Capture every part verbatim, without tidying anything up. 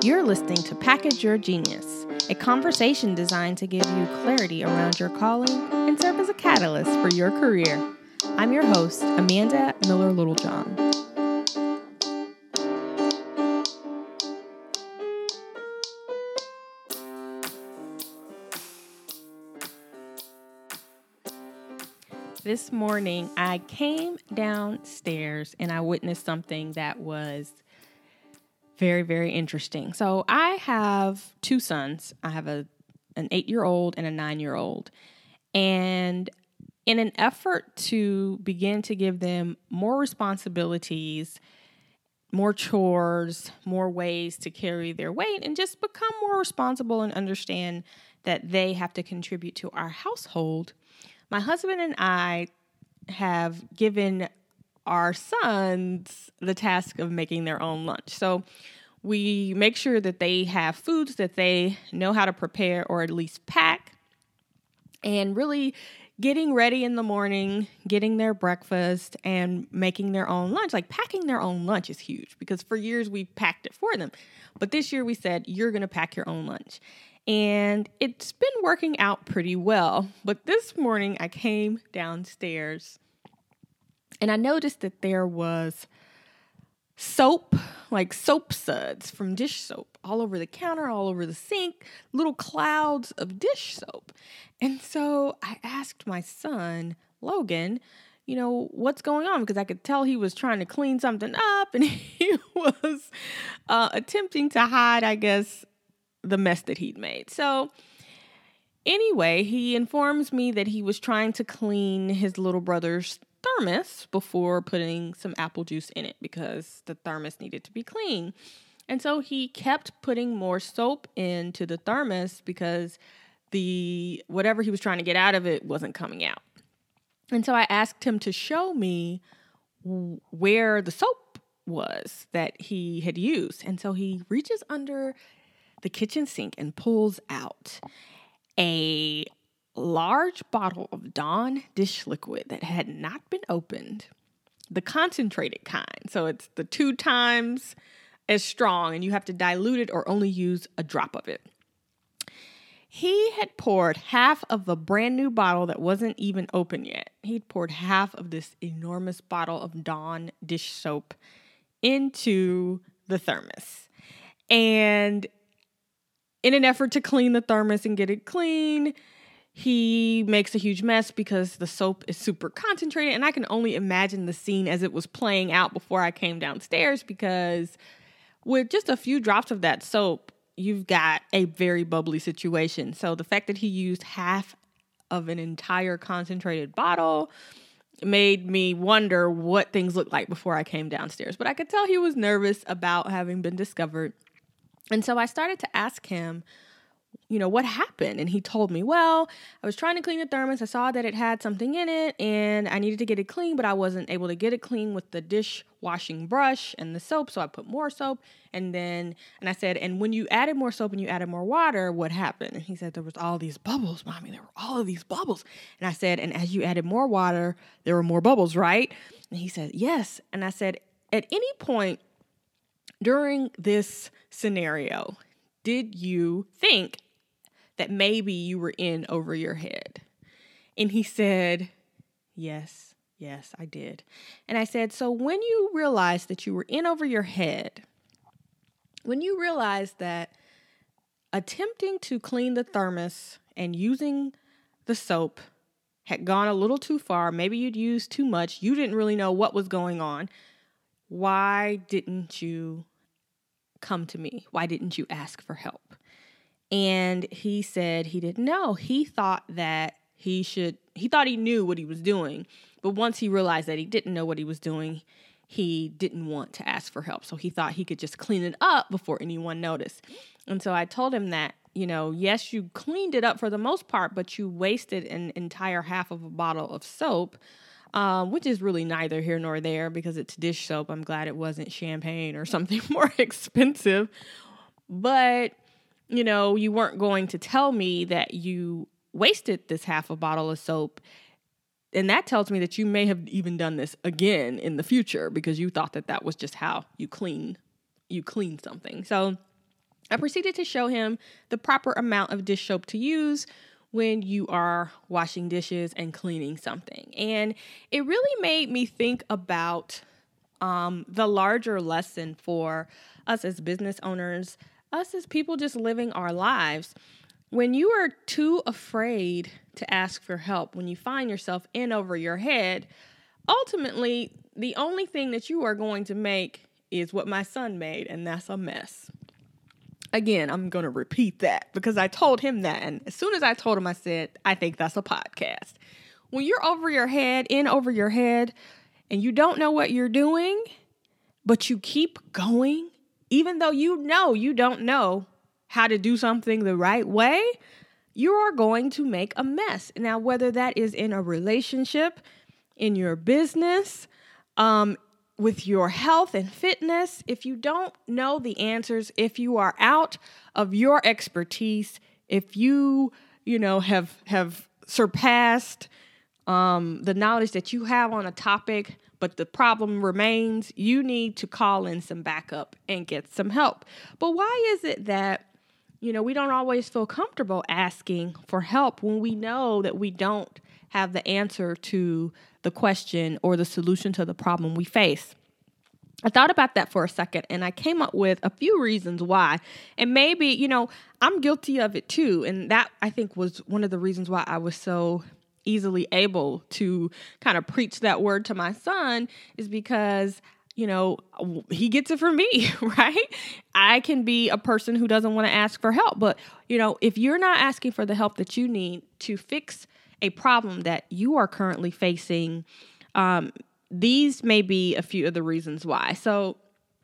You're listening to Package Your Genius, a conversation designed to give you clarity around your calling and serve as a catalyst for your career. I'm your host, Amanda Miller Littlejohn. This morning, I came downstairs and I witnessed something that was very, very interesting. So I have two sons. I have a an eight-year-old and a nine-year-old. And in an effort to begin to give them more responsibilities, more chores, more ways to carry their weight, and just become more responsible and understand that they have to contribute to our household, my husband and I have given our sons the task of making their own lunch. So we make sure that they have foods that they know how to prepare or at least pack, and really getting ready in the morning, getting their breakfast, and making their own lunch. Like packing their own lunch is huge because for years we've packed it for them. But this year we said, you're going to pack your own lunch. And it's been working out pretty well. But this morning I came downstairs and I noticed that there was soap, like soap suds from dish soap all over the counter, all over the sink, little clouds of dish soap. And so I asked my son, Logan, you know, what's going on? Because I could tell he was trying to clean something up and he was uh, attempting to hide, I guess, the mess that he'd made. So anyway, he informs me that he was trying to clean his little brother's thermos before putting some apple juice in it because the thermos needed to be clean. And so he kept putting more soap into the thermos because the whatever he was trying to get out of it wasn't coming out. And so I asked him to show me where the soap was that he had used. And so he reaches under the kitchen sink and pulls out a large bottle of Dawn dish liquid that had not been opened, the concentrated kind. So it's the two times as strong and you have to dilute it or only use a drop of it. He had poured half of a brand new bottle that wasn't even open yet. He'd poured half of this enormous bottle of Dawn dish soap into the thermos. And in an effort to clean the thermos and get it clean, he makes a huge mess because the soap is super concentrated. And I can only imagine the scene as it was playing out before I came downstairs, because with just a few drops of that soap, you've got a very bubbly situation. So the fact that he used half of an entire concentrated bottle made me wonder what things looked like before I came downstairs. But I could tell he was nervous about having been discovered. And so I started to ask him, you know, what happened? And he told me, well, I was trying to clean the thermos. I saw that it had something in it and I needed to get it clean, but I wasn't able to get it clean with the dishwashing brush and the soap. So I put more soap. And then, and I said, and when you added more soap and you added more water, what happened? And he said, there was all these bubbles, Mommy. There were all of these bubbles. And I said, and as you added more water, there were more bubbles, right? And he said, yes. And I said, at any point during this scenario, did you think that maybe you were in over your head? And he said, yes, yes, I did. And I said, so when you realized that you were in over your head, when you realized that attempting to clean the thermos and using the soap had gone a little too far, maybe you'd used too much, you didn't really know what was going on, why didn't you come to me? Why didn't you ask for help? And he said he didn't know. He thought that he should, he thought he knew what he was doing. But once he realized that he didn't know what he was doing, he didn't want to ask for help. So he thought he could just clean it up before anyone noticed. And so I told him that, you know, yes, you cleaned it up for the most part, but you wasted an entire half of a bottle of soap, um, which is really neither here nor there because it's dish soap. I'm glad it wasn't champagne or something more expensive. But you know, you weren't going to tell me that you wasted this half a bottle of soap. And that tells me that you may have even done this again in the future because you thought that that was just how you clean, you clean something. So I proceeded to show him the proper amount of dish soap to use when you are washing dishes and cleaning something. And it really made me think about um, the larger lesson for us as business owners, us as people just living our lives. When you are too afraid to ask for help, when you find yourself in over your head, ultimately, the only thing that you are going to make is what my son made, and that's a mess. Again, I'm going to repeat that because I told him that. And as soon as I told him, I said, I think that's a podcast. When you're over your head, in over your head, and you don't know what you're doing, but you keep going, even though you know you don't know how to do something the right way, you are going to make a mess. Now, whether that is in a relationship, in your business, um, with your health and fitness, if you don't know the answers, if you are out of your expertise, if you, you know, have have surpassed um, the knowledge that you have on a topic, but the problem remains, you need to call in some backup and get some help. But why is it that, you know, we don't always feel comfortable asking for help when we know that we don't have the answer to the question or the solution to the problem we face? I thought about that for a second, and I came up with a few reasons why. And maybe, you know, I'm guilty of it too. And that, I think, was one of the reasons why I was so easily able to kind of preach that word to my son, is because, you know, he gets it from me, right? I can be a person who doesn't want to ask for help. But, you know, if you're not asking for the help that you need to fix a problem that you are currently facing, um, these may be a few of the reasons why. So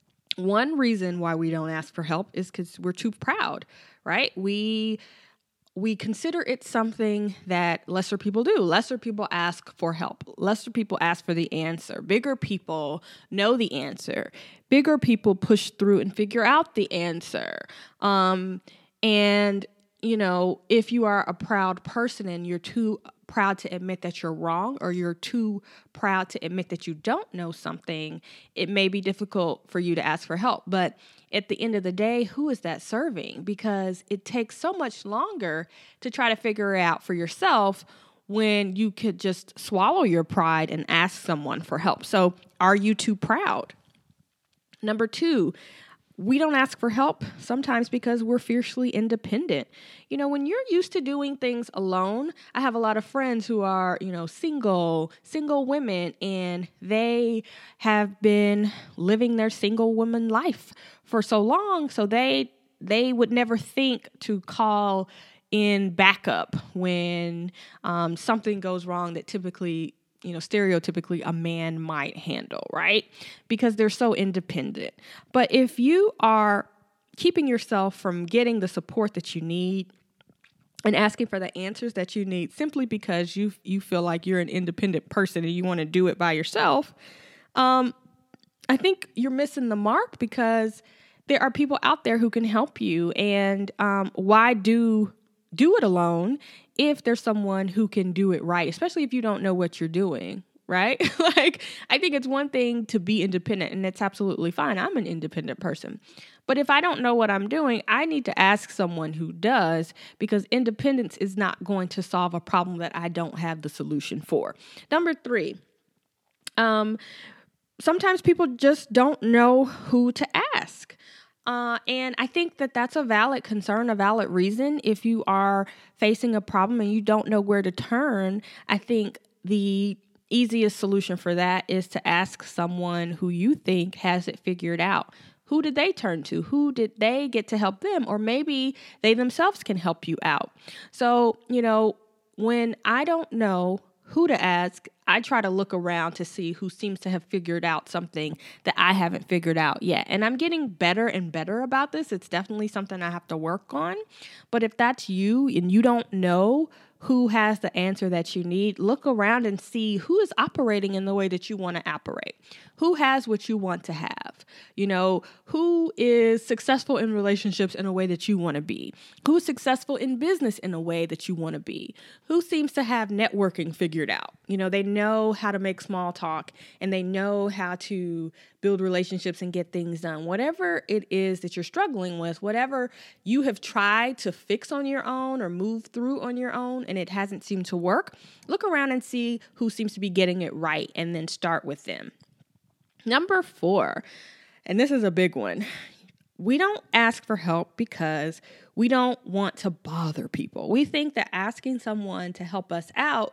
one reason why we don't ask for help is because we're too proud, right? We we consider it something that lesser people do. Lesser people ask for help. Lesser people ask for the answer. Bigger people know the answer. Bigger people push through and figure out the answer. Um, and, you know, if you are a proud person and you're too proud to admit that you're wrong, or you're too proud to admit that you don't know something, it may be difficult for you to ask for help. But at the end of the day, who is that serving? Because it takes so much longer to try to figure it out for yourself when you could just swallow your pride and ask someone for help. So are you too proud? Number two, we don't ask for help sometimes because we're fiercely independent. You know, when you're used to doing things alone, I have a lot of friends who are, you know, single, single women, and they have been living their single woman life for so long. So they they would never think to call in backup when um, something goes wrong that typically, you know, stereotypically a man might handle, right? Because they're so independent. But if you are keeping yourself from getting the support that you need and asking for the answers that you need simply because you you feel like you're an independent person and you want to do it by yourself, um, I think you're missing the mark, because there are people out there who can help you. And um, why do do it alone if there's someone who can do it right, especially if you don't know what you're doing, right? Like, I think it's one thing to be independent, and it's absolutely fine. I'm an independent person. But if I don't know what I'm doing, I need to ask someone who does, because independence is not going to solve a problem that I don't have the solution for. Number three, um, sometimes people just don't know who to ask. Uh, and I think that that's a valid concern, a valid reason. If you are facing a problem and you don't know where to turn, I think the easiest solution for that is to ask someone who you think has it figured out. Who did they turn to? Who did they get to help them? Or maybe they themselves can help you out. So, you know, when I don't know who to ask, I try to look around to see who seems to have figured out something that I haven't figured out yet. And I'm getting better and better about this. It's definitely something I have to work on. But if that's you and you don't know who has the answer that you need, look around and see who is operating in the way that you want to operate. Who has what you want to have? You know, who is successful in relationships in a way that you want to be? Who is successful in business in a way that you want to be? Who seems to have networking figured out? You know, they know how to make small talk and they know how to build relationships and get things done. Whatever it is that you're struggling with, whatever you have tried to fix on your own or move through on your own and it hasn't seemed to work, look around and see who seems to be getting it right and then start with them. Number four, and this is a big one. We don't ask for help because we don't want to bother people. We think that asking someone to help us out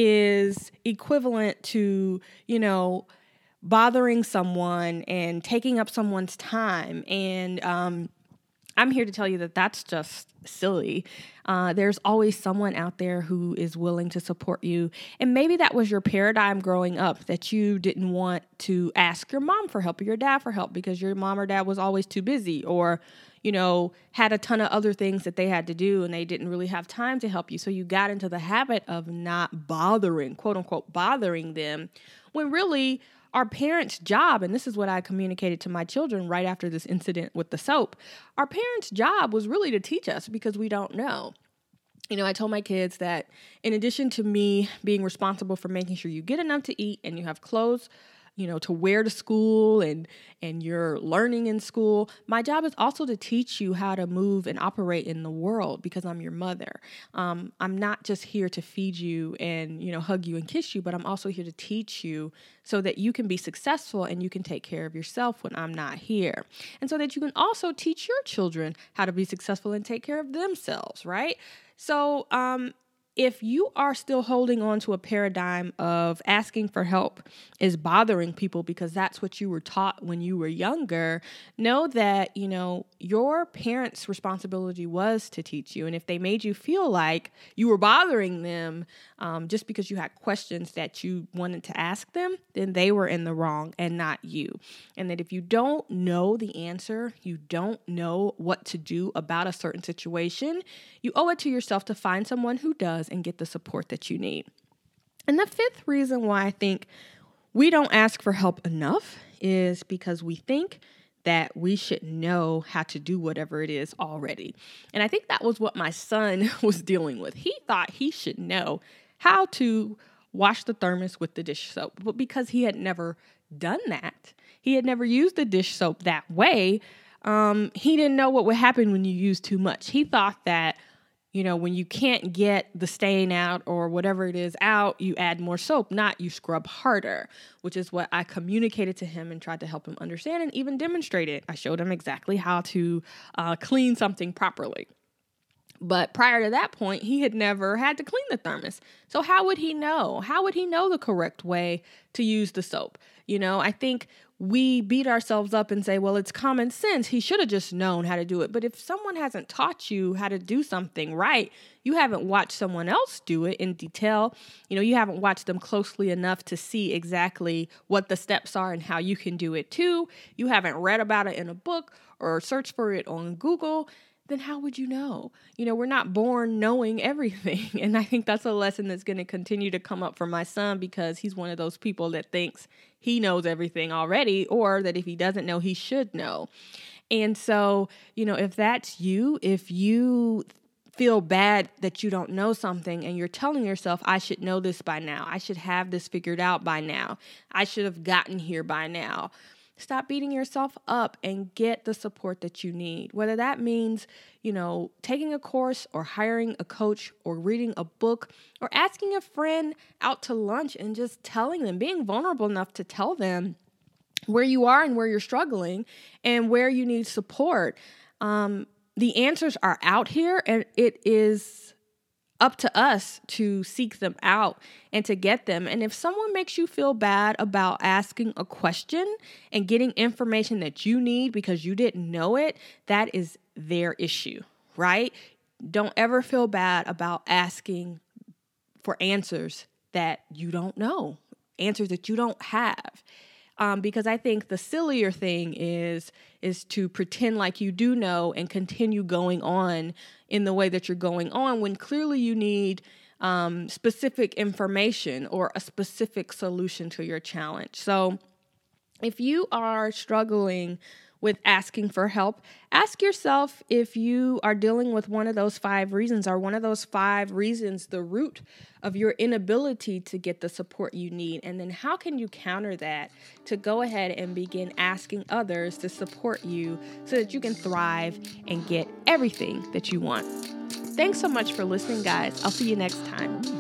is equivalent to, you know, bothering someone and taking up someone's time. And um, I'm here to tell you that that's just silly. Uh, there's always someone out there who is willing to support you. And maybe that was your paradigm growing up, that you didn't want to ask your mom for help or your dad for help because your mom or dad was always too busy or, you know, had a ton of other things that they had to do and they didn't really have time to help you. So you got into the habit of not bothering, quote unquote, bothering them, when really our parents' job, and this is what I communicated to my children right after this incident with the soap, our parents' job was really to teach us because we don't know. You know, I told my kids that in addition to me being responsible for making sure you get enough to eat and you have clothes, you know, to wear to school and and you're learning in school, my job is also to teach you how to move and operate in the world because I'm your mother. Um, I'm not just here to feed you and, you know, hug you and kiss you, but I'm also here to teach you so that you can be successful and you can take care of yourself when I'm not here. And so that you can also teach your children how to be successful and take care of themselves, right? So, um, if you are still holding on to a paradigm of asking for help is bothering people because that's what you were taught when you were younger, know that, you know, your parents' responsibility was to teach you. And if they made you feel like you were bothering them um, just because you had questions that you wanted to ask them, then they were in the wrong and not you. And that if you don't know the answer, you don't know what to do about a certain situation, you owe it to yourself to find someone who does and get the support that you need. And the fifth reason why I think we don't ask for help enough is because we think that we should know how to do whatever it is already. And I think that was what my son was dealing with. He thought he should know how to wash the thermos with the dish soap, but because he had never done that, he had never used the dish soap that way, um, he didn't know what would happen when you use too much. He thought that, you know, when you can't get the stain out or whatever it is out, you add more soap, not you scrub harder, which is what I communicated to him and tried to help him understand and even demonstrate it. I showed him exactly how to uh, clean something properly. But prior to that point, he had never had to clean the thermos. So how would he know? How would he know the correct way to use the soap? You know, I think we beat ourselves up and say, well, it's common sense. He should have just known how to do it. But if someone hasn't taught you how to do something right, you haven't watched someone else do it in detail. You know, you haven't watched them closely enough to see exactly what the steps are and how you can do it too. You haven't read about it in a book or searched for it on Google. Then how would you know? You know, we're not born knowing everything. And I think that's a lesson that's going to continue to come up for my son because he's one of those people that thinks he knows everything already, or that if he doesn't know, he should know. And so, you know, if that's you, if you feel bad that you don't know something and you're telling yourself, I should know this by now. I should have this figured out by now. I should have gotten here by now. Stop beating yourself up and get the support that you need. Whether that means, you know, taking a course or hiring a coach or reading a book or asking a friend out to lunch and just telling them, being vulnerable enough to tell them where you are and where you're struggling and where you need support. Um, the answers are out here, and it is up to us to seek them out and to get them. And if someone makes you feel bad about asking a question and getting information that you need because you didn't know it, that is their issue, right? Don't ever feel bad about asking for answers that you don't know, answers that you don't have. Um, because I think the sillier thing is is to pretend like you do know and continue going on in the way that you're going on when clearly you need um, specific information or a specific solution to your challenge. So if you are struggling with asking for help, ask yourself if you are dealing with one of those five reasons. Are one of those five reasons the root of your inability to get the support you need? And then how can you counter that to go ahead and begin asking others to support you so that you can thrive and get everything that you want? Thanks so much for listening, guys. I'll see you next time.